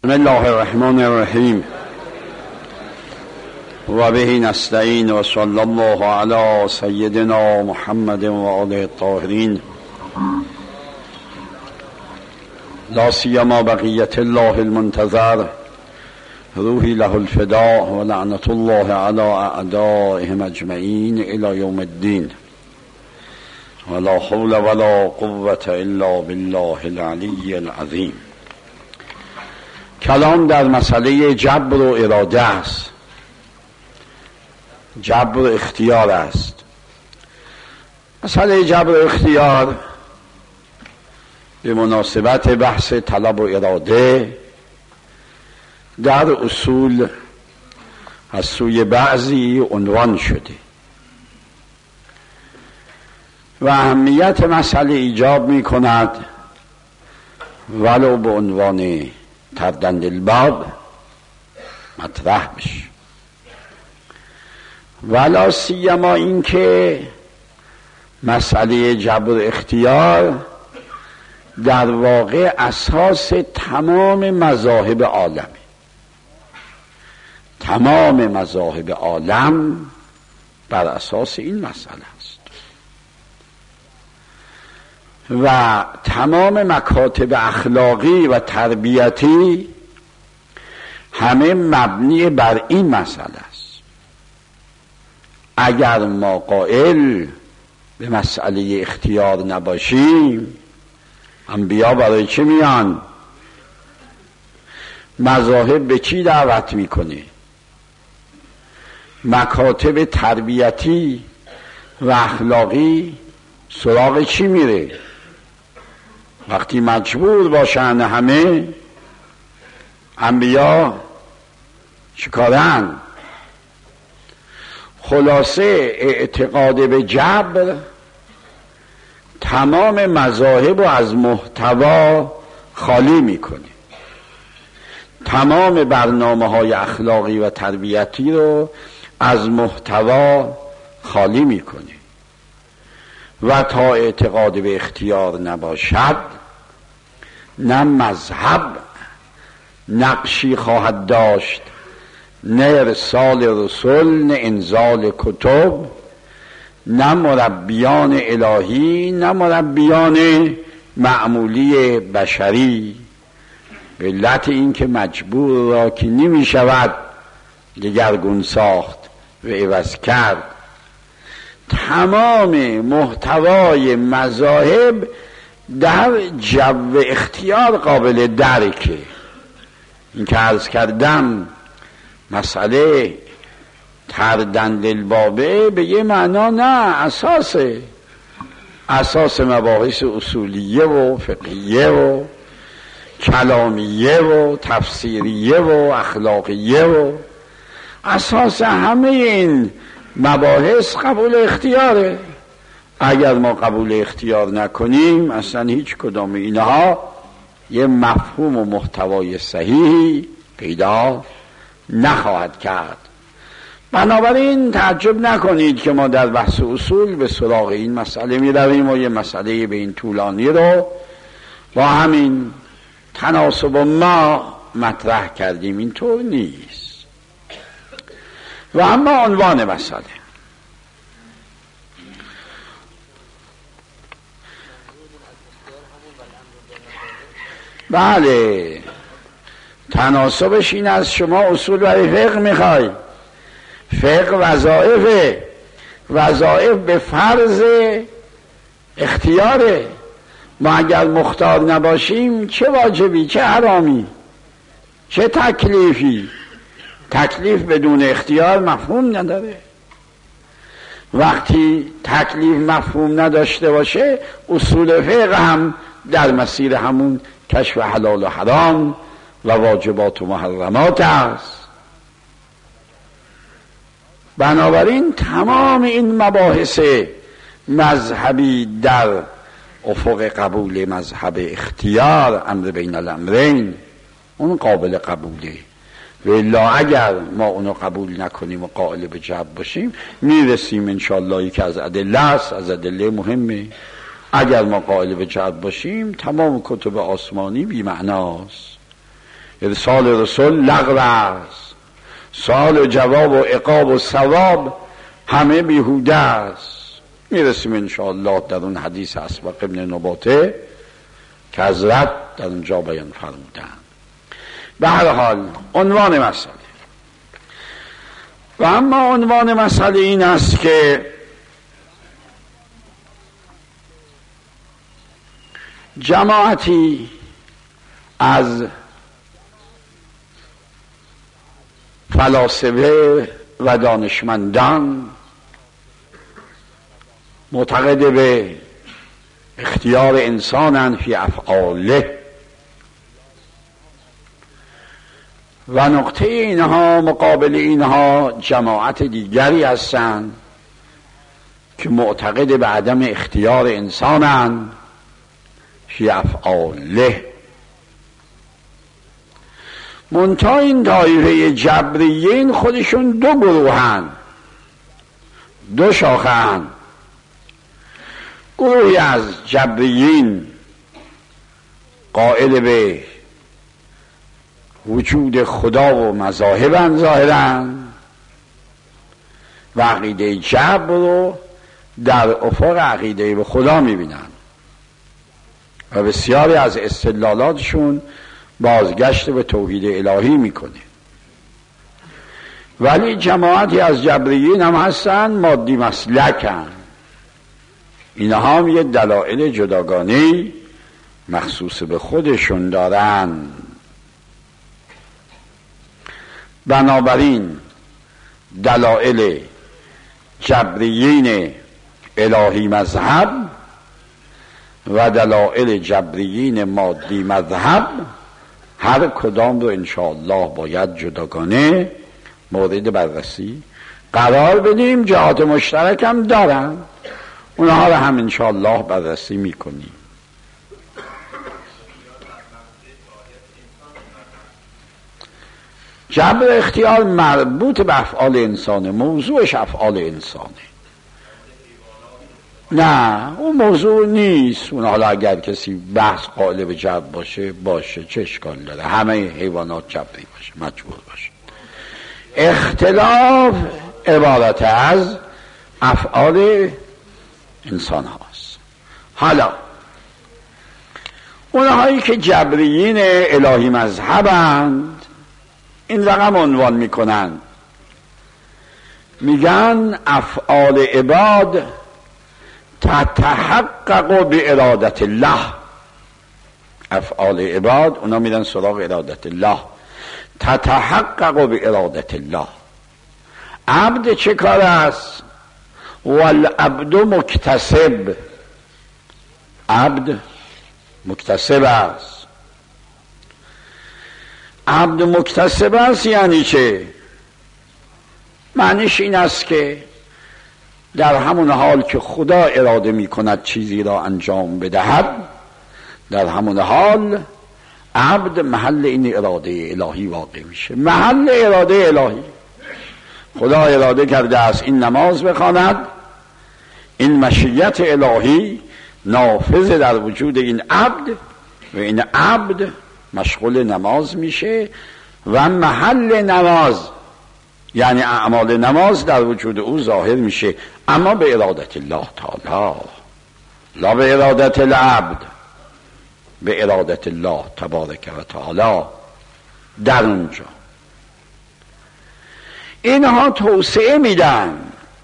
بسم الله الرحمن الرحیم و به نستعین و صلی الله علی سیدنا محمد و آله الطاهرین لا سیما بقیت الله المنتظر روحی له الفداء و لعنت الله علی اعدائهم اجمعین الی یوم الدین ولا حول ولا قوة الا بالله العلی العظیم. کلام در مسئله جبر و اراده است، جبر و اختیار است. مسئله جبر و اختیار به مناسبت بحث طلب و اراده در اصول از سوی بعضی عنوان شده و اهمیت مسئله ایجاب می کند ولو به عنوان تردند الباب مطرح بشه، ولا سیما این که مسئله جبر اختیار در واقع اساس تمام مذاهب عالمه. تمام مذاهب عالم بر اساس این مسئله است و تمام مکاتب اخلاقی و تربیتی همه مبنی بر این مسئله است. اگر ما قائل به مسئله اختیار نباشیم، انبیا برای چه میان؟ مذاهب به چی دعوت میکنه؟ مکاتب تربیتی و اخلاقی سراغ چی میره؟ وقتی مجبور باشن همه، انبیا چیکارن؟ خلاصه اعتقاد به جبر تمام مذاهب رو از محتوا خالی میکنه، تمام برنامه‌های اخلاقی و تربیتی رو از محتوا خالی میکنه و تا اعتقاد به اختیار نباشد نه مذهب نقشی خواهد داشت، نه ارسال رسول، نه انزال کتب، نه مربیان الهی، نه مربیان معمولی بشری. به علت این که مجبور را که نمی شود دگرگون ساخت و عوض کرد. تمام محتوای مذاهب در جو اختیار قابل درکه. این که عرض کردم مسئله تردند البابه به یه معنا نه، اساس مباحث اصولیه و فقهیه و کلامیه و تفسیریه و اخلاقیه و اساس همه این مباحث قبول اختیاره. اگر ما قبول اختیار نکنیم اصلا هیچ کدام اینها یه مفهوم و محتوای صحیحی پیدا نخواهد کرد. بنابراین تعجب نکنید که ما در بحث اصول به سراغ این مسئله می رویم و یه مسئله به این طولانی رو با همین تناسب ما مطرح کردیم. اینطور نیست. و اما عنوان مسئله، بله تناسبش این است. شما اصول برای فقه میخوای، فقه وظایف به فرض اختیاره. ما اگر مختار نباشیم چه واجبی، چه حرامی، چه تکلیفی؟ تکلیف بدون اختیار مفهوم نداره. وقتی تکلیف مفهوم نداشته باشه اصول فقه هم در مسیر همون کشف حلال و حرام و واجبات و محرمات است. بنابراین تمام این مباحث مذهبی در افق قبول مذهب اختیار، امر بین الامرین، اون قابل قبوله. و الا اگر ما اونو قبول نکنیم و قائل به جبر باشیم میرسیم انشاءالله که از ادله است، از ادله مهمه. اگر ما قائل به جبر باشیم تمام کتب آسمانی بی معناست. ارسال رسول لغو است، سوال و جواب و عقاب و ثواب همه بیهوده است. میرسیم انشاءالله در اون حدیث اسبق ابن نباته که حضرت در اونجا بیان فرمودن. به هر حال عنوان مسئله و اما عنوان مسئله این است که جماعتی از فلاسفه و دانشمندان معتقد به اختیار انسانن فی افعاله و نقطه اینها مقابل اینها جماعت دیگری هستند که معتقد به عدم اختیار انسانن فی افعاله. منتها این دایره جبریین خودشون دو گروهن، دو شاخه‌اند. گروهی از جبریین قائل به وجود خدا و مذاهبن ظاهراً و عقیده جبر رو در افق عقیده به خدا میبینن و بسیاری از استدلالاتشون بازگشت به توحید الهی میکنه. ولی جماعتی از جبریین هم هستن مادی مسلکن، اینها هم یه دلایل جداگانه مخصوص به خودشون دارن. بنابراین دلایل جبریین الهی مذهب و دلایل جبریین مادی مذهب هر کدام رو انشاءالله باید جداگانه مورد بررسی قرار بدیم. جهات مشترک هم دارن، اونها رو هم انشاءالله بررسی میکنیم. جبر اختیار مربوط به افعال انسانه، موضوعش افعال انسانه. نه اون موضوع نیست. اون حالا اگر کسی بحث قائل به جبر باشه چه اشکال داره؟ همه حیوانات جبری باشه، مجبور باشه. اختلاف عبارت از افعال انسان هاست. حالا اونهایی که جبریین الهی مذهبند این رقم عنوان میکنن، میگن افعال عباد تتحقق به ارادت الله. افعال عباد اونا میرن سراغ ارادت الله، تتحقق به ارادت الله. عبد چه کار است؟ والعبد مکتسب، عبد مکتسب است. عبد مکتسب است یعنی چه؟ معنیش این است که در همون حال که خدا اراده می کند چیزی را انجام بدهد، در همون حال عبد محل این اراده الهی واقع میشه، محل اراده الهی. خدا اراده کرده است این نماز بخواند، این مشیت الهی نافذ در وجود این عبد و این عبد مشغول نماز میشه و محل نماز یعنی اعمال نماز در وجود او ظاهر میشه، اما به ارادت الله تعالی، لا به ارادت العبد، به ارادت الله تبارک و تعالی. در اونجا اینها توسعه میدن،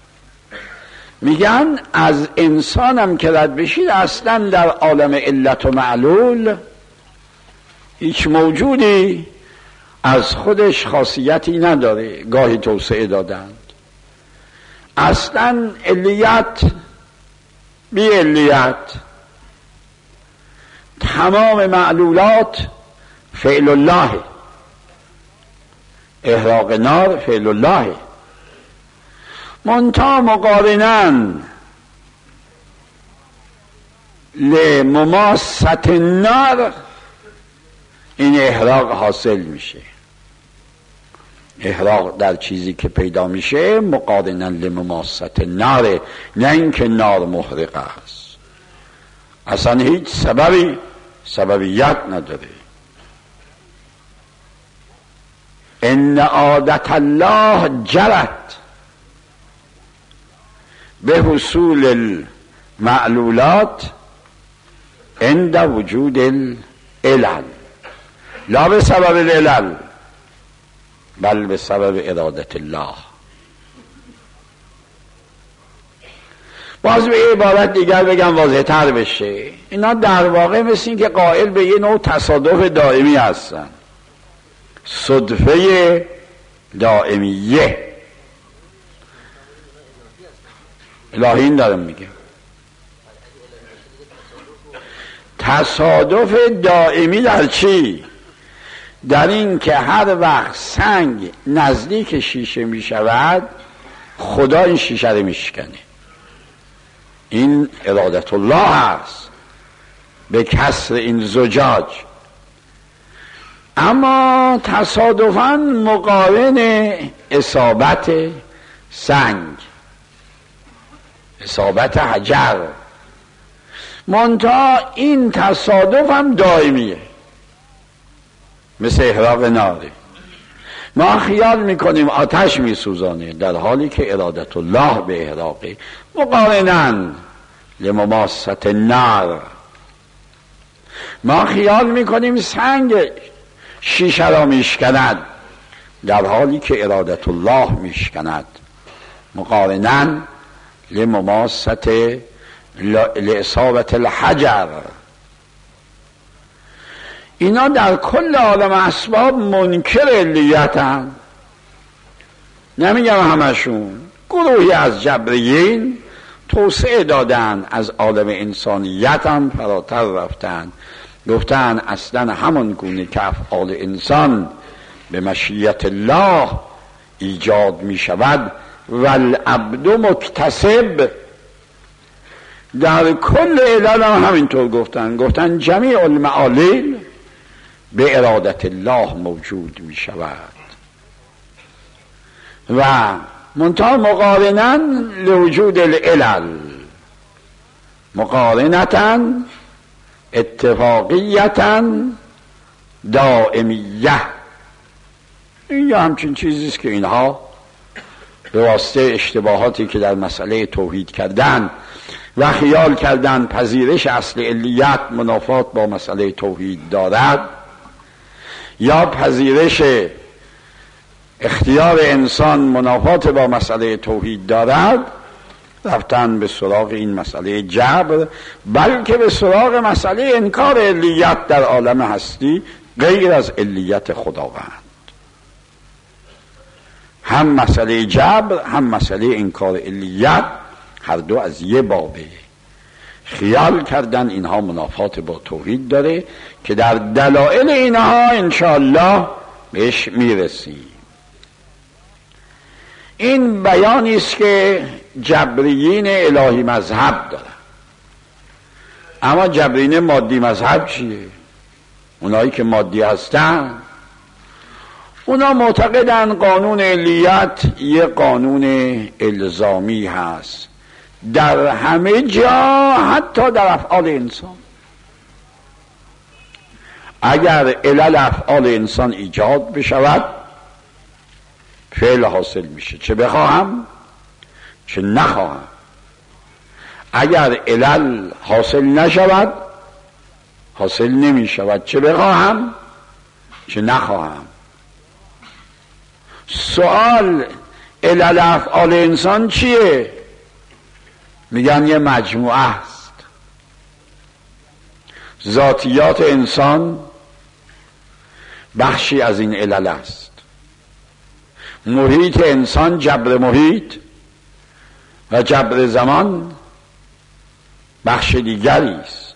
میگن از انسانم که رد بشید اصلا در عالم علت و معلول هیچ موجودی از خودش خاصیتی نداره. گاهی توسعه دادند اصلا علیت بی علیت، تمام معلولات فعل الله، احراق نار فعل الله. منتها مقارنن لمماست النار این احراق حاصل میشه. احراق در چیزی که پیدا میشه مقارناً لمماست النار، نه اینکه نار محرق است، اصلا هیچ سببیت نداره. ان عادت الله جرت به حصول المعلولات عند وجود العلل، لا به سبب العلل بل به سبب ارادت الله. باز به عبارت دیگر بگم واضح تر بشه، اینا در واقع مثل این که قائل به یه نوع تصادف دائمی هستن، صدفه دائمیه. الهین دارم میگم تصادف دائمی در چی؟ در این که هر وقت سنگ نزدیک شیشه میشود خدا این شیشه رو میشکنه. این ارادت الله هست به کسر این زجاج. اما تصادفاً مقارن اصابت سنگ، اصابت حجر، منتها این تصادف هم دائمیه، مثل احراق ناره. ما خیال میکنیم آتش میسوزانه، در حالی که ارادت الله به احراقه. مقارنن لمماست النار. ما خیال میکنیم سنگ شیشه را میشکند، در حالی که ارادت الله میشکند. مقارنن لمماست لاصابت الحجر. اینا در کل عالم اسباب منکر علیتن. نمیگم همشون، گروهی از جبریین توسعه دادن، از عالم انسانیت هم فراتر رفتن، گفتن اصلا همون گونه که افعال انسان به مشیت الله ایجاد می شود والعبد مکتسب، در کل علل هم همینطور گفتن جمیع المعالل به ارادت الله موجود می شود. و منتها مقارناً لوجود العلل، مقارنتاً اتفاقیتاً دائمیه. این یا همچین چیزیست که اینها به واسطه اشتباهاتی که در مسئله توحید کردن و خیال کردن پذیرش اصل علیت منافات با مسئله توحید دارد، یا پذیرش اختیار انسان منافات با مسئله توحید دارد، رفتن به سراغ این مسئله جبر، بلکه به سراغ مسئله انکار علیت در عالم هستی غیر از علیت خداوند. هم مسئله جبر هم مسئله انکار علیت هر دو از یه بابه. خیال کردن اینها منافات با توحید داره که در دلائل اینها انشاءالله بهش میرسیم. این بیانی است که جبریین الهی مذهب دارن. اما جبریین مادی مذهب چیه؟ اونایی که مادی هستن اونا معتقدن قانون علیت یه قانون الزامی هست در همه جا، حتی در افعال انسان. اگر علل افعال انسان ایجاد بشود فعل حاصل میشه، چه بخواهم چه نخواهم. اگر علل حاصل نشود حاصل نمی شود، چه بخواهم چه نخواهم. سوال علل افعال انسان چیه؟ میگن یه مجموعه است. ذاتیات انسان بخشی از این علل است. محیط انسان، جبر محیط و جبر زمان بخش دیگری است.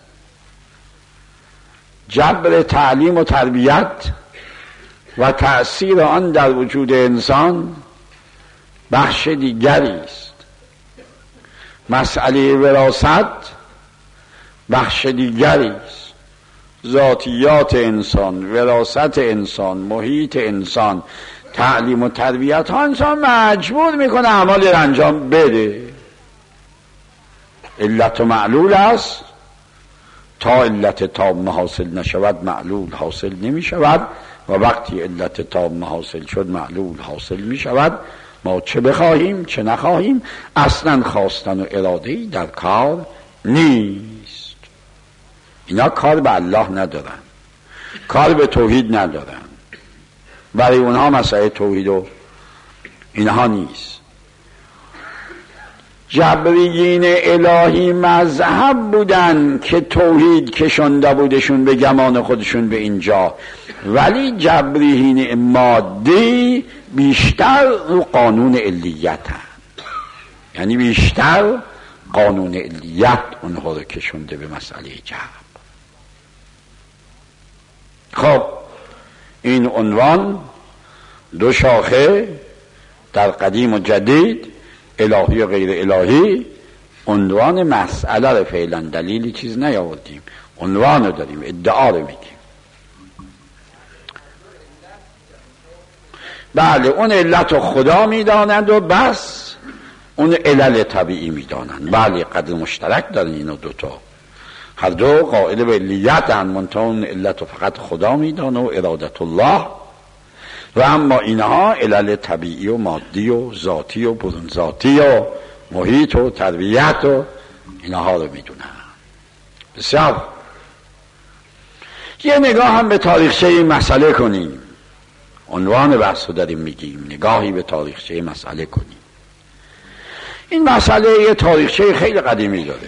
جبر تعلیم و تربیت و تأثیر آن در وجود انسان بخش دیگری است. مسئله وراثت بخش دیگری است. ذاتیات انسان، وراثت انسان، محیط انسان، تعلیم و تربیت ها انسان مجبور میکنه اعمال انجام بده. علت و معلول است، تا علت تام حاصل نشود معلول حاصل نمی شود. و وقتی علت تام حاصل شد معلول حاصل می شود. ما چه بخواهیم چه نخواهیم اصلا خواستن و اراده‌ای در کار نیست. اینا کار به الله ندارن، کار به توحید ندارن، برای اونها مسئله توحید و اینها نیست. جبریین الهی مذهب بودن که توحید کشنده بودشون به گمان خودشون به اینجا، ولی جبریین مادی بیشتر رو قانون علیت هست، یعنی بیشتر قانون علیت اونها رو کشنده به مسئله جبر. خب این عنوان دو شاخه در قدیم و جدید، الهی و غیر الهی، عنوان مسئله رو فعلا دلیلی چیز نیاوردیم، عنوان رو داریم، ادعا رو میگیم. بله اون علت رو خدا میدانند و بس، اون علل طبیعی میدانند. بله قدر مشترک دارن اینا دوتا، هر دو قائل به علیت هستند، منتها اون علت رو فقط خدا میدانه و ارادت الله، و اما اینها علل طبیعی و مادی و ذاتی و برون ذاتی و محیط و تربیت و اینها رو میدونن. بسیار یه نگاه هم به تاریخچه این مسئله کنیم، عنوان بحث رو داریم میگیم، نگاهی به تاریخچه مسئله کنیم. این مسئله یه تاریخچه خیلی قدیمی داره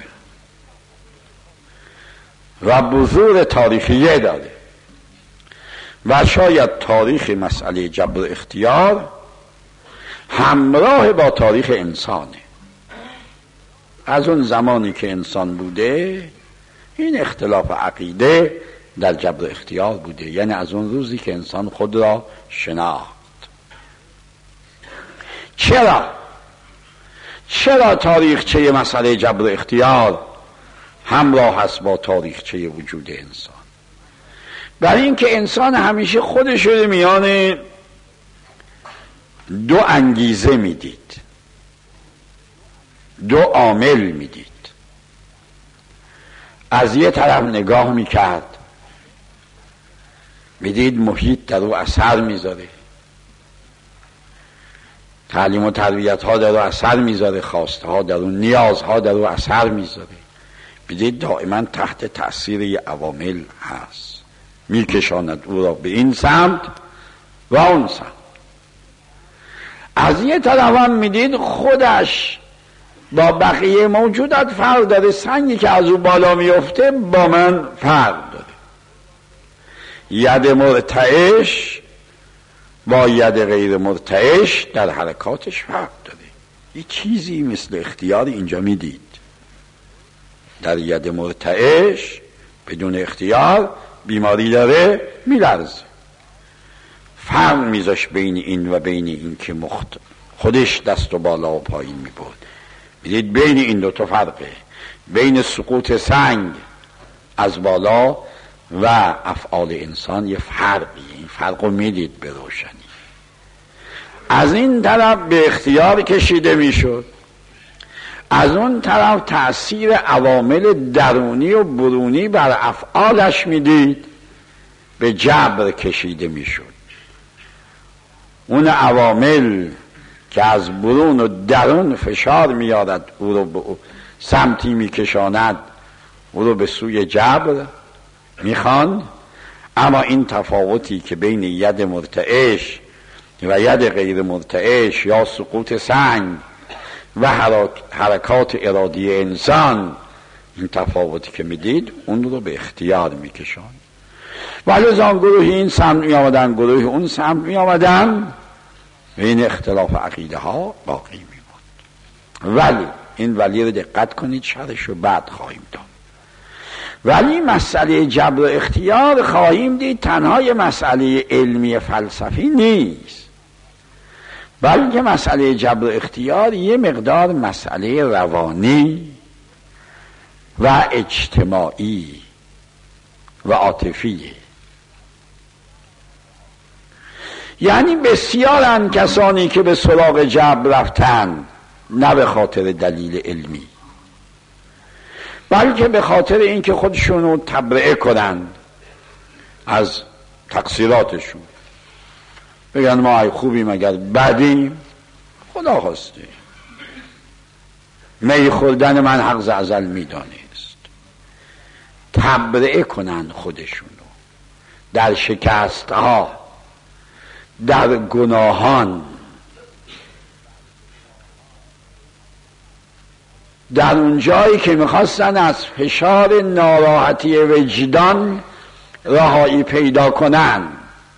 و بذور تاریخیه داره و شاید تاریخ مسئله جبر اختیار همراه با تاریخ انسانه. از اون زمانی که انسان بوده این اختلاف عقیده در جبر اختیار بوده، یعنی از اون روزی که انسان خود را شناخت. چرا تاریخچه مسئله جبر اختیار همراه هست با تاریخچه وجود انسان؟ برای اینکه انسان همیشه خودش رو میان دو انگیزه میدید، دو عامل میدید. از یه طرف نگاه میکرد میدید محیط در او اثر میذاره، تعلیم و تربیت ها در او اثر میذاره، خواسته ها در او، نیازها در او اثر میذاره، میدید دائما تحت تأثیر یه عوامل هست، میکشاند او را به این سمت و اون سمت. از یه طرف هم میدید خودش با بقیه موجودات فرق داره، سنگی که از او بالا میفته با من فرق داره، ید مرتعش با ید غیر مرتعش در حرکاتش فرق داره. یه چیزی مثل اختیار اینجا میدید، در ید مرتعش بدون اختیار بیماری داره میلرزه، فرق میذاش بین این و بین این که خودش دست و بالا و پایین میبرد. میدید بین این دوتا فرقه، بین سقوط سنگ از بالا و افعال انسان یه فرقی، این فرق رو میدید به روشنی. از این طرف به اختیار کشیده میشد، از اون طرف تأثیر عوامل درونی و برونی بر افعالش میدید، به جبر کشیده میشد. اون عوامل که از برون و درون فشار میارد او رو به سمتی میکشاند، او رو به سوی جبر میخواند. اما این تفاوتی که بین ید مرتعش و ید غیر مرتعش یا سقوط سنگ و حرکات ارادی انسان، این تفاوتی که میدید اون رو به اختیار میکشان. ولی آن گروهی این سمت میامدن، گروهی اون سمت میامدن و این اختلاف عقیده ها باقی میموند. ولی این ولی رو دقت کنید، شرحش رو بعد خواهیم داد. ولی مسئله جبر و اختیار خواهیم دید تنها یه مسئله علمی فلسفی نیست، بلکه مسئله جبر و اختیار یه مقدار مسئله روانی و اجتماعی و عاطفیه. یعنی بسیارن کسانی که به سراغ جبر رفتن، نه به خاطر دلیل علمی، بلکه به خاطر اینکه خودشونو تبرئه کنن از تقصیراتشون، بگن ما ای خوبیم اگر بدیم، خدا خواسته. می خوردن من حق ز ازل میدانست. تبرئه کنن خودشونو در شکست ها، در گناهان، در اون جایی که میخواستن از فشار ناراحتی وجدان رهایی پیدا کنن،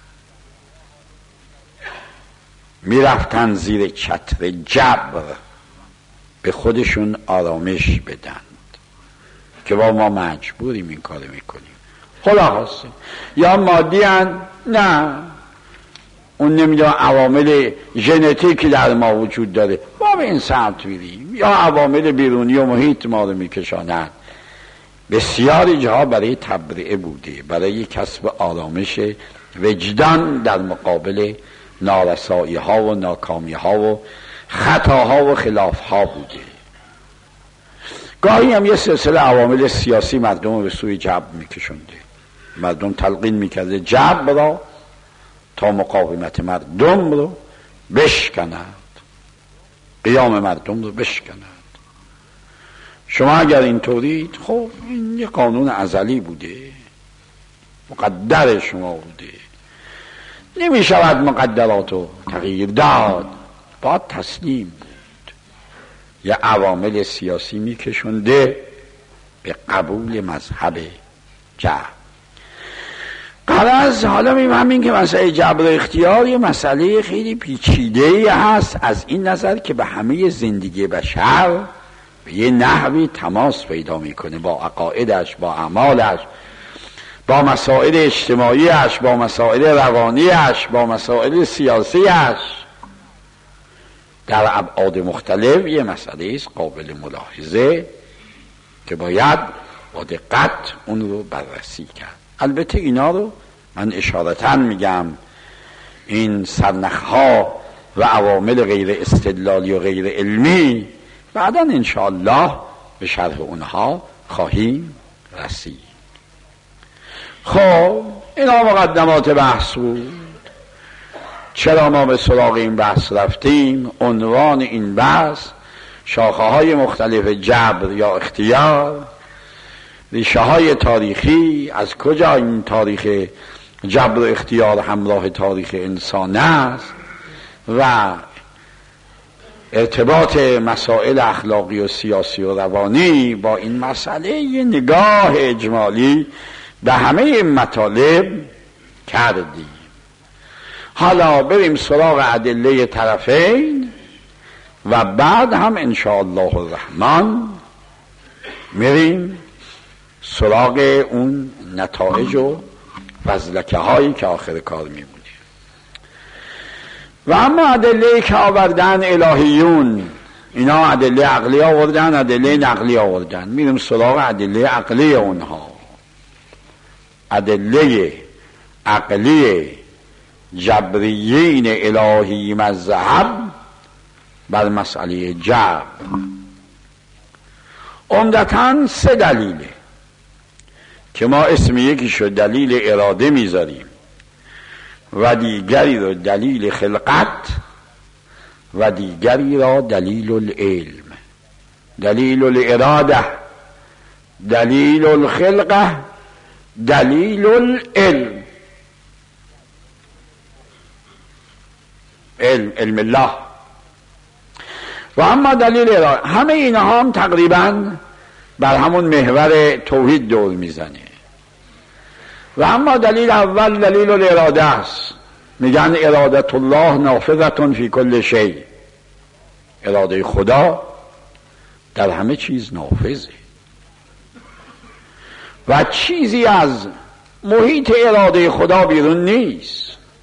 میرفتن زیر چتر جبر به خودشون آرامش بدند که با ما مجبوریم این کارو میکنیم. خلاصه یا مادی هن؟ نه، اون نمیدونم عوامل ژنتیکی در ما وجود داره، ما به این سمت میریم، یا عوامل بیرونی و محیط ما رو میکشانند. بسیاری جاها برای تبرئه بوده، برای کسب آرامش وجدان در مقابل نارسایی ها و ناکامی ها و خطاها و خلاف ها بوده. گاهی هم یه سلسله عوامل سیاسی مردم رو به سوی جبر میکشونده. مردم تلقین میکرده جبر را تا مقاومت مردم رو بشکند، قیام مردم رو بشکند. شما اگر اینطورید، خب این یه قانون ازلی بوده، مقدر شما بوده، نمی شود مقدرات رو تغییر داد، باید تسلیم بود. یه عوامل سیاسی می کشنده به قبول مذهب جبر. غرض حالا می‌فهمیم که مسئله جبر اختیار یه مسئله خیلی پیچیده‌ای هست، از این نظر که به همه زندگی بشر به یه نحوی تماس پیدا میکنه با عقایدش، با اعمالش، با مسائل اجتماعیش، با مسائل روانیش، با مسائل سیاسیش. در ابعاد مختلف یه مسئله است قابل ملاحظه که باید با دقت اون رو بررسی کرد. البته اینا رو من اشارتاً میگم، این سرنخها و عوامل غیر استدلالی و غیر علمی بعداً انشاءالله به شرح اونها خواهیم رسید. خب اینا مقدمات بحث بود. چرا ما به سراغ این بحث رفتیم؟ عنوان این بحث شاخه های مختلف جبر یا اختیار، ریشه های تاریخی، از کجا این تاریخ جبر و اختیار همراه تاریخ انسان است و ارتباط مسائل اخلاقی و سیاسی و روانی با این مسئله یه نگاه اجمالی به همه این مطالب کردیم. حالا بریم سراغ ادله طرفین و بعد هم انشاءالله الرحمن میریم سراغ اون نتایج و فضلکه هایی که آخر کار میمونه. و اما ادله که آوردن الهیون، اینا ادله عقلی آوردن، ادله نقلی آوردن، میریم سراغ ادله عقلی اونها. ادله عقلی جبریین الهی مذهب بر مسئله جبر عمدتاً 3 دلیله که ما اسم یکیشو دلیل اراده میذاریم و دیگری رو دلیل خلقت و دیگری را دلیل العلم. دلیل الاراده، دلیل الخلقه، دلیل العلم. علم الله. و اما دلیل اراده، همه اینها هم تقریباً بر همون محور توحید دور میزنه. و اما دلیل اول دلیل الاراده است، میگن ارادت الله نافذة فی کل شیء، اراده خدا در همه چیز نافذه و چیزی از محیط اراده خدا بیرون نیست.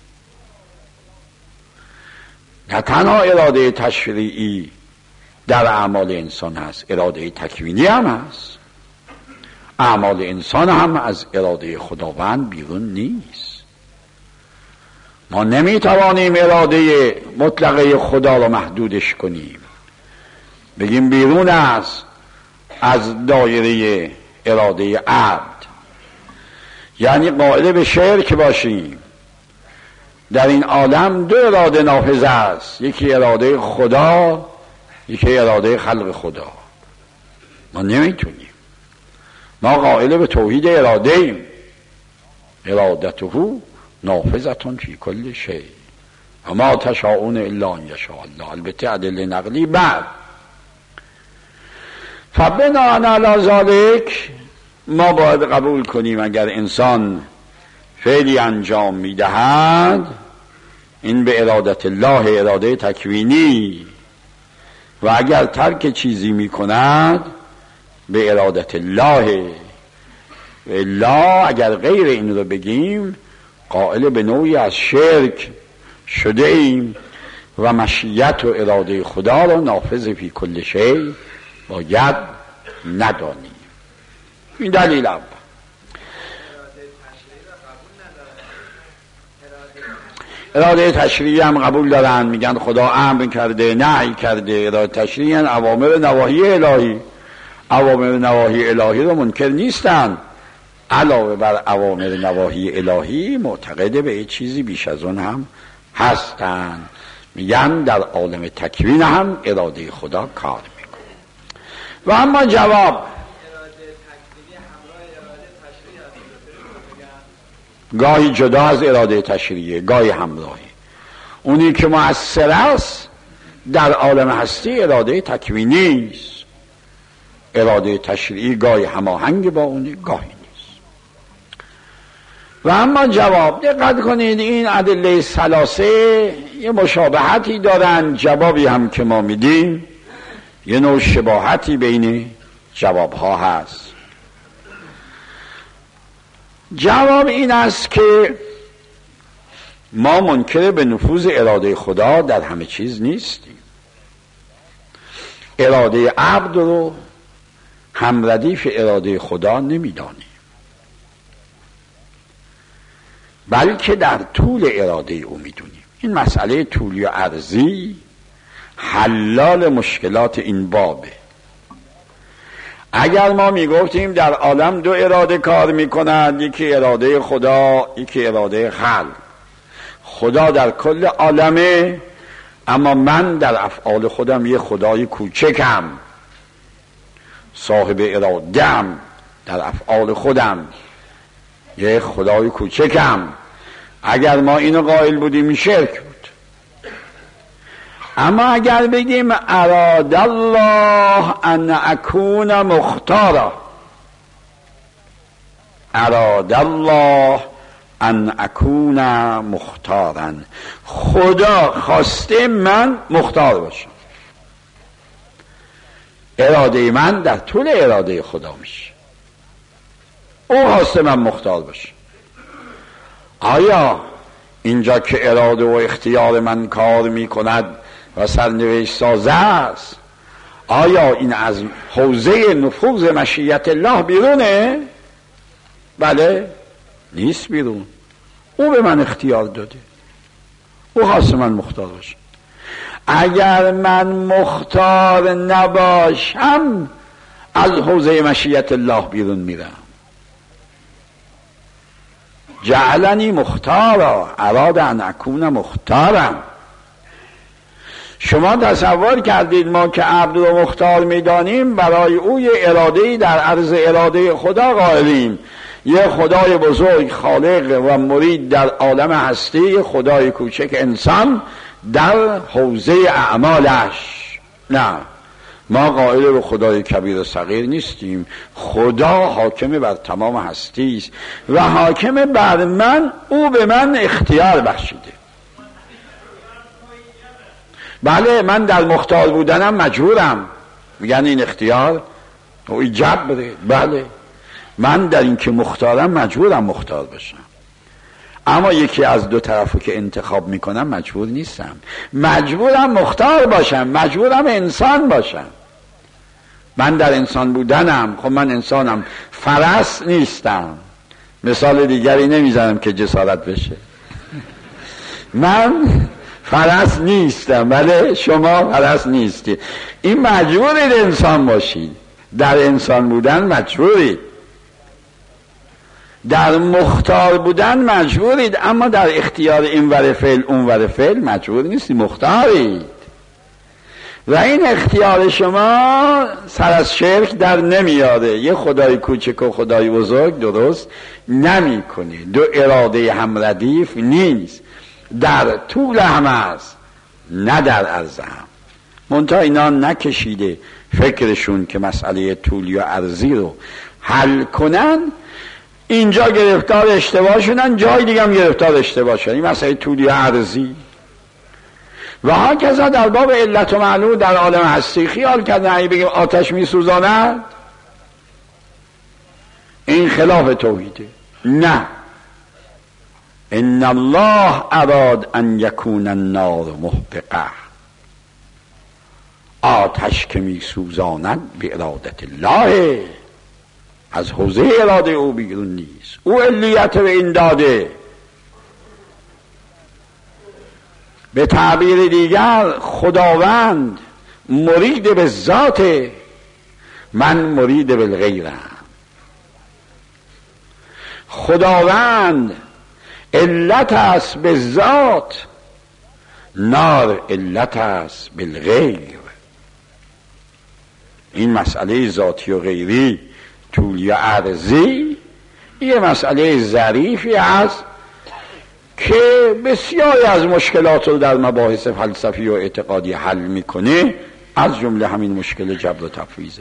نه تنها اراده تشریعی در اعمال انسان هست، اراده تکوینی هم هست. اعمال انسان هم از اراده خداوند بیرون نیست. ما نمیتوانیم اراده مطلقه خدا رو محدودش کنیم، بگیم بیرون است از دایره اراده عبد. یعنی قائل به شرک باشیم. در این عالم دو اراده نافذ است، یکی اراده خدا، یکی اراده خلق خدا. ما نمیتونیم، ما قائل به توحید اراده ایم. ارادته نافذتون فی کل شیء و ما تشاءون الا ان یشاء الله. البته ادله نقلی بعد. فبناء علی ذلک ما باید قبول کنیم اگر انسان فعلی انجام میدهد این به ارادت الله، اراده تکوینی، و اگر ترک چیزی میکند به ارادت الله. و الا اگر غیر این رو بگیم قائل به نوعی از شرک شده ایم و مشیت و اراده خدا را نافذ فی کل شیء باید ندانیم. این دلیل اول. اراده تشریعی هم قبول دارن، میگن خدا امر کرده، نهی کرده. اراده تشریعی هم اوامر نواهی الهی. اوامر نواهی الهی رو منکر نیستن، علاوه بر اوامر نواهی الهی معتقد به چیزی بیش از اون هم هستن. میگن در عالم تکوین هم اراده خدا کار میکنه. و اما جواب گاهی جدا از اراده تشریعی، گاهی همراهی. اونی که مؤثر است در عالم هستی اراده تکوینی است. اراده تشریعی گاهی هماهنگ با اونی، گاهی نیست. و اما جواب، دقت کنید این ادله ثلاثه یه مشابهتی دارن. جوابی هم که ما میدیم یه نوع شباهتی بین جوابها هست. جواب این است که ما منکر به نفوذ اراده خدا در همه چیز نیستیم. اراده عبد رو هم ردیف اراده خدا نمیدانیم، بلکه در طول اراده او میدونیم. این مسئله طولی و عرضی حلال مشکلات این بابه. اگر ما میگفتیم در عالم دو اراده کار میکنند، یکی اراده خدا، یکی اراده خلق. خدا در کل عالمه، اما من در افعال خودم یه خدای کوچکم، صاحب اراده‌ام. در افعال خودم یه خدای کوچکم. اگر ما اینو قائل بودیم شرک بود. اما اگر بگیم اراد الله ان اکون مختارا، اراد الله ان اکون مختارا، خدا خواسته من مختار باشم. اراده من در طول اراده خدا میشه. او خواسته من مختار باشم. آیا اینجا که اراده و اختیار من کار میکند و سرنوشت ساز است، آیا این از حوزه نفوذ مشیت الله بیرونه؟ بله، نیست بیرون. او به من اختیار داده، او خواسته من مختار باشم. اگر من مختار نباشم از حوزه مشیت الله بیرون میرم. جعلنی مختارا، اراد ان اکون مختارم. شما تصور کردید ما که عبد رو مختار میدانیم برای او یه اراده‌ای در عرض اراده خدا قائلیم. یه خدای بزرگ خالق و مرید در عالم هستی، خدای کوچک انسان در حوزه اعمالش. نه، ما قائل به خدای کبیر و صغیر نیستیم. خدا حاکم بر تمام هستی است و حاکم بر من، او به من اختیار بخشیده. بله، من در مختار بودنم مجبورم. میگن این اختیار او ایجاب بده. بله، من در این که مختارم مجبورم مختار باشم. اما یکی از دو طرفو که انتخاب میکنم مجبور نیستم. مجبورم مختار باشم، مجبورم انسان باشم. من در انسان بودنم، خب من انسانم، فرس نیستم. مثال دیگری نمیزنم که جسارت بشه. من فرس نیستم، بله شما فرس نیستی. این مجبورید انسان باشید، در انسان بودن مجبورید. در مختار بودن مجبورید، اما در اختیار این ور فعل اون ور فعل مجبور نیستید، مختارید. و این اختیار شما سر از شرک در نمیاره. یه خدای کوچک و خدای بزرگ درست نمیکنه. دو اراده هم ردیف نیست، در طول هم است نه در عرض هم. منتها اینا نکشیده فکرشون که مسئله طولی و عرضی رو حل کنن، اینجا گرفتار اشتباه شدن، جای دیگه هم گرفتار اشتباه شدن. این مسئله طولی و عرضی و هاکذا در باب علت و معلول در عالم هستی خیال کردن اگه بگیم آتش می سوزاند این خلاف توحیده. نه، ان الله اراد ان یکون النار محرقه، آتش که می سوزاند به ارادت الله، از حوزه اراده او بیرون نیست. او علیت به این داده. به تعبیر دیگر خداوند مرید به ذات، من مرید بالغیرم. خداوند علت است به ذات، نار علت است بالغیر. این مسئله ذاتی و غیری طولی و عرضی یه مسئله ظریفی است که بسیاری از مشکلات رو در مباحث فلسفی و اعتقادی حل میکنه، از جمله همین مشکل جبر و تفویضه.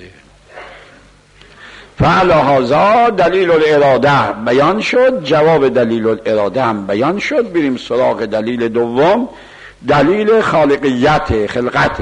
فعلی هذا دلیل الاراده بیان شد، جواب دلیل الاراده هم بیان شد. بریم سراغ دلیل دوم، دلیل خالقیت، خلقت.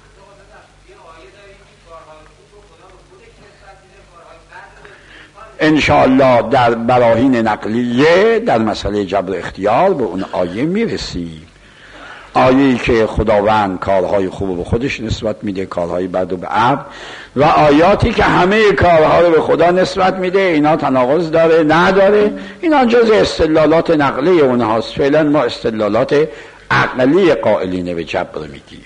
انشاءالله در براهین نقلیه در مسئله جبر اختیار به اون آیه میرسیم. آیه‌ای که خداوند کارهای خوب به خودش نسبت میده، کارهای بد به عبد، و آیاتی که همه کارها رو به خدا نسبت میده. اینا تناقض داره نداره؟ اینا جز استدلالات نقلی اونهاست. فعلا ما استدلالات عقلی قائلین به جبر میگیم.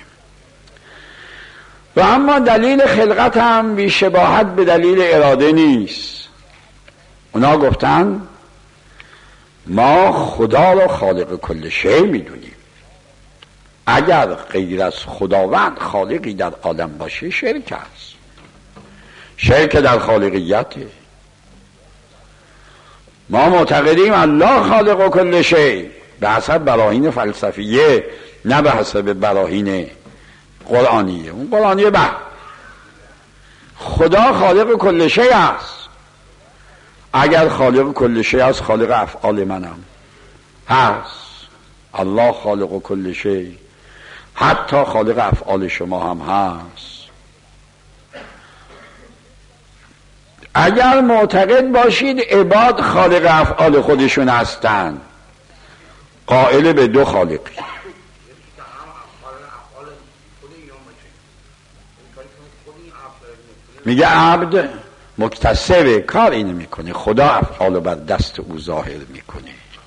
و اما دلیل خلقت هم بی شباهت به دلیل اراده نیست. اونا گفتن ما خدا رو خالق کل شی میدونیم، اگر غیر از خداوند خالقی در عالم باشه شرک است. شرک در خالقیته. ما معتقدیم الله خالق کل شی به حسب براهین فلسفیه، نه به حسب براهین قرآنیه. اون قرآنیه خدا خالق کل شی است. اگر خالق کل شی است، خالق افعال منم هست. الله خالق کل شی، حتی خالق افعال شما هم هست. اگر معتقد باشید عباد خالق افعال خودشون هستند، قائل به دو خالقی. میگه عبد مکتسب کار اینو میکنه، خدا افعال بر دست او ظاهر میکنه.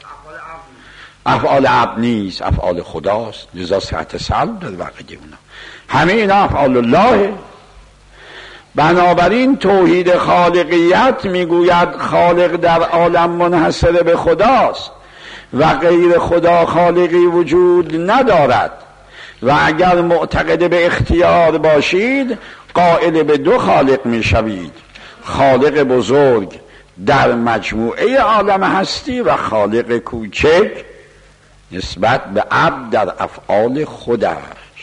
افعال عبد نیست، افعال خداست. لذا صحت سلب در بقیه اونا همه اینا افعال الله. بنابراین توحید خالقیت میگوید خالق در عالم منحصر به خداست و غیر خدا خالقی وجود ندارد. و اگر معتقد به اختیار باشید قائل به دو خالق میشوید، خالق بزرگ در مجموعه عالم هستی و خالق کوچک نسبت به عبد در افعال خودش.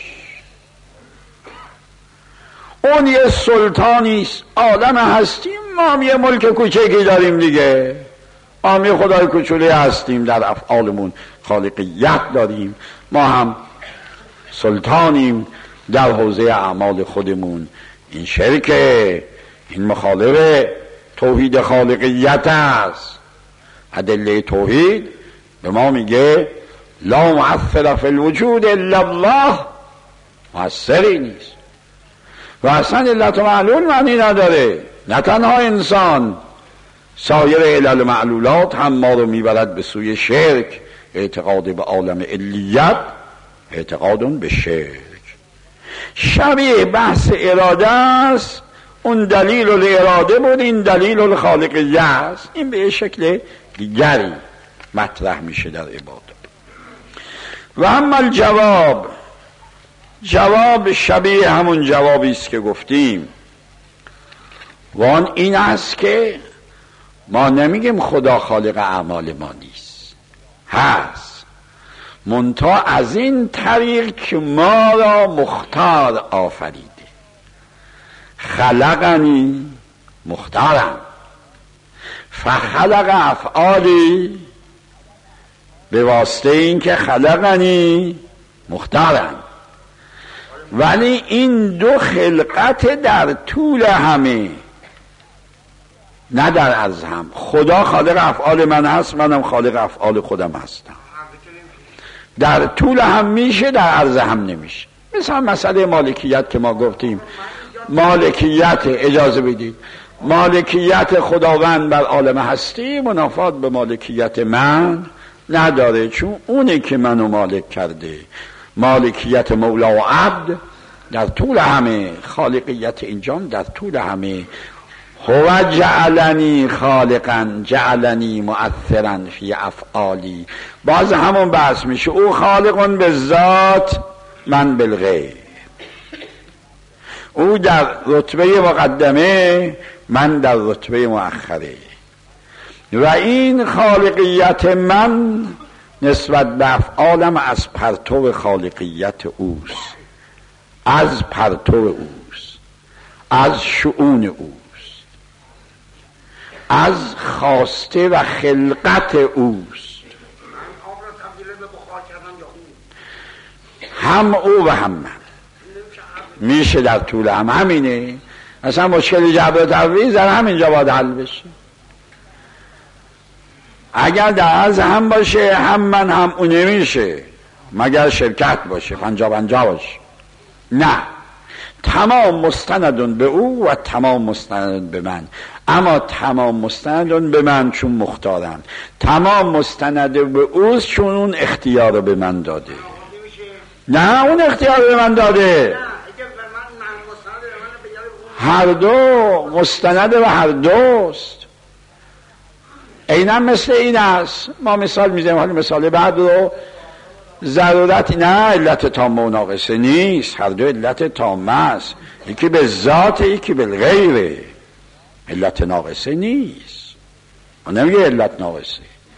اون یه سلطانیست عالم هستی، ما هم یه ملک کوچکی داریم دیگه. ما هم یه خدای کوچولی هستیم، در افعالمون خالقیت داریم. ما هم سلطانیم در حوزه اعمال خودمون. این شرکه، این مخالف توحید خالقیت است. ادله توحید به ما میگه لا مؤثر فی الوجود الا الله، مؤثری نیست. و اصلا علت و معلول معنی نداره. نه تنها انسان، سایر علل معلولات هم ما رو میبرد به سوی شرک. اعتقاد به عالم علیت اعتقاد به شرک. شبیه بحث اراده است اون دلیل الاراده بود، این دلیل الخالقیه است. این به شکل دیگری مطرح میشه در عبادت. و اما الجواب، جواب شبیه همون جوابی است که گفتیم، وان این است که ما نمیگیم خدا خالق اعمال ما نیست، هست، منتها از این طریق که ما را مختار آفریده. خلقنی مختارم، فخلق افعالی، به واسطه این که خلقنی مختارم. ولی این دو خلقت در طول همه، نه در عرض هم. خدا خالق افعال من هست، منم خالق افعال خودم هستم. در طول هم میشه، در عرض هم نمیشه. مثلا مسئله مالکیت که ما گفتیم، مالکیت، اجازه بدید، مالکیت خداوند بر عالم هستی منافات به مالکیت من نداره، چون اونه که منو مالک کرده. مالکیت مولا و عبد در طول همه، خالقیت اینجام در طول همه. هو جعلنی خالقا جعلنی مؤثرا فی افعالی، باز همون بحث میشه، او خالقون به ذات، من بالغیب. او در رتبه مقدمه، من در رتبه مؤخره. و این خالقیت من نسبت به افعالم از پرتو خالقیت اوست، از پرتو اوست، از شؤون اوست، از خواسته و خلقت اوست. هم او و هم من میشه در طول هم. همینه اصلا مشکل جبر و تعویض در همینجا باید حل بشه. اگر در عرض هم باشه، هم من هم اون نمیشه، مگر شرکت باشه، 50-50 باشه. نه، تمام مستندون به او و تمام مستندون به من. اما تمام مستندون به من چون مختارن، تمام مستند به اوست چون اون اختیار رو به من داده. نه، اون اختیار به من داده. هر دو مستند و هر دوست. اینم مثل این است. ما مثال میزنیم، حالا مثال بعد رو ضرورت، نه علت تامه و ناقصه نیست، هر دو علت تامه است. یکی به ذات، یکی به غیره. علت ناقصه نیست. ما نمیگه علت ناقصه.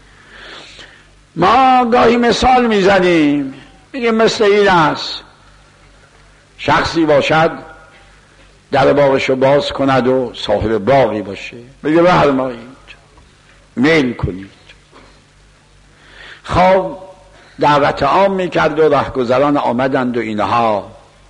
ما گاهی مثال میزنیم، میگیم مثل این است، شخصی باشد در باغشو باز کند و صاحب باغی باشه، بگه بفرمایید میل کنید. خب دعوت عام میکرد و رهگذران آمدند و اینها.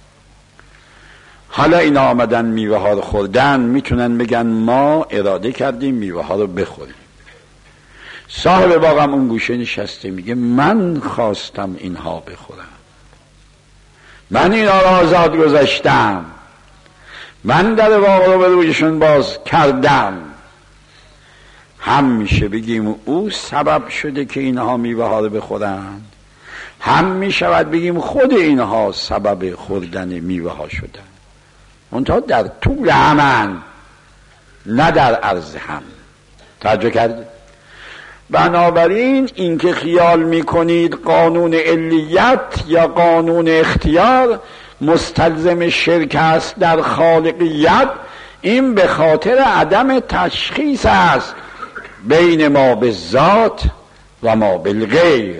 حالا اینا آمدن میوه ها رو خوردن، میتونن بگن ما اراده کردیم میوه ها رو بخوریم. صاحب باغم اون گوشه نشسته میگه من خواستم اینها بخورم، من اینا رو آزاد گذاشتم، من در باغ رو به رویشون باز کردم. هم میشه بگیم او سبب شده که اینها میوه ها رو بخورن، هم میشود بگیم خود اینها سبب خوردن میوه ها شدن. منتها در طول همن، نه در عرض هم. توجه کردید؟ بنابراین این که خیال میکنید قانون علیت یا قانون اختیار مستلزم شرک است در خالقیت، این به خاطر عدم تشخیص است بین ما به ذات و ما بالغیر.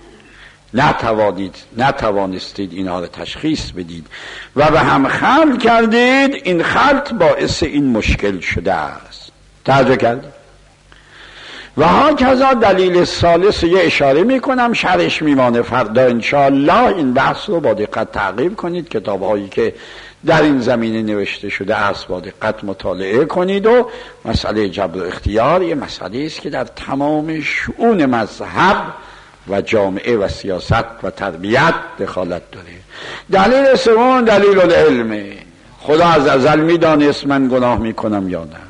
نتوانستید اینها را تشخیص بدید و به هم خلط کردید. این خلط باعث این مشکل شده است. توجه کردید؟ و ها کذا دلیل ثالث یه اشاره میکنم، شرح میمانه فردا انشاءالله. این بحث رو با دقت تعقیب کنید، کتاب هایی که در این زمینه نوشته شده است با دقت مطالعه کنید. و مسئله جبر و اختیار یه مسئله است که در تمام شؤون مذهب و جامعه و سیاست و تربیت دخالت داره. دلیل سوم دلیل العلم. خدا از ازل میدانست من گناه میکنم یا نه،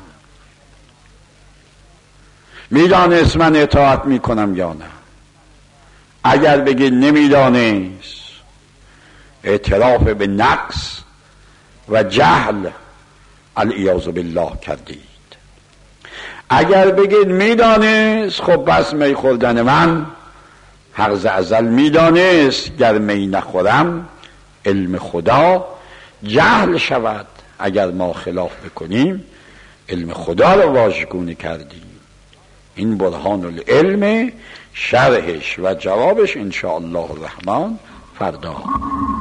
میدانست من اطاعت میکنم یا نه. اگر بگی نمیدانست، اعتراف به نقص و جهل العیاذ بالله کردید. اگر بگید میدانست، خب بس می خوردن من حق ز ازل میدانست، گر می نخورم علم خدا جهل شود. اگر ما خلاف بکنیم علم خدا رو واژگونه کردیم. این برهان العلم، شرحش و جوابش انشاءالله الرحمن فردا.